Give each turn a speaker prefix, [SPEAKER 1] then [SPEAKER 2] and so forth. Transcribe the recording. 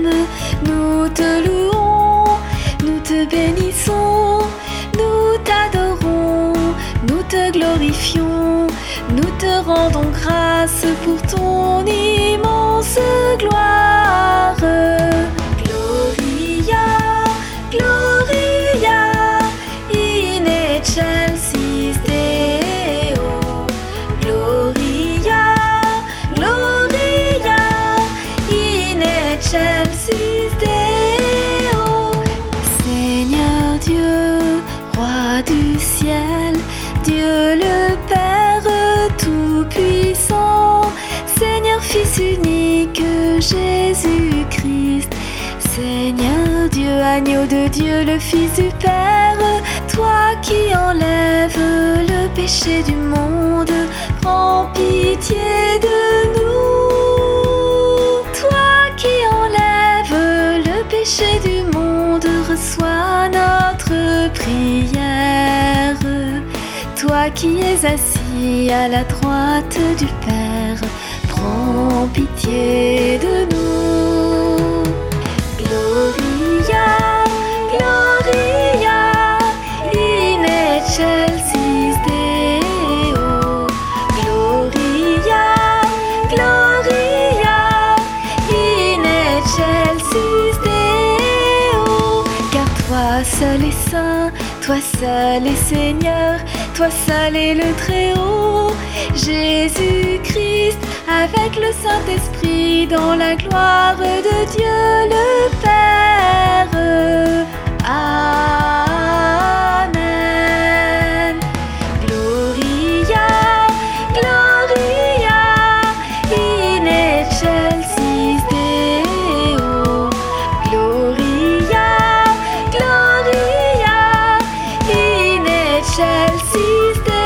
[SPEAKER 1] nous te louons, nous te bénissons, nous t'adorons, nous te glorifions, nous te rendons grâce pour ton immense gloire. Gloria, Gloria, in excelsis Deo. Gloria, Gloria, in excelsis Deo. Seigneur Dieu, Roi du ciel, Dieu le Père Tout-Puissant, Seigneur Fils unique, Jésus-Christ, Seigneur Dieu, agneau de Dieu, le Fils du Père, toi qui enlèves le péché du monde, prends pitié de nous. Toi qui enlèves le péché du monde, reçois notre prière. Toi qui es assis à la droite du Père, prends pitié de nous. Gloria, Gloria, in excelsis Deo. Gloria, Gloria, in excelsis Deo. Car toi seul est saint, toi seul est Seigneur, toi seul est le Très-Haut, Jésus-Christ, avec le Saint-Esprit, dans la gloire de Dieu le Père. Amen. Gloria, Gloria, in excelsis Deo. Gloria, Gloria, in excelsis Deo.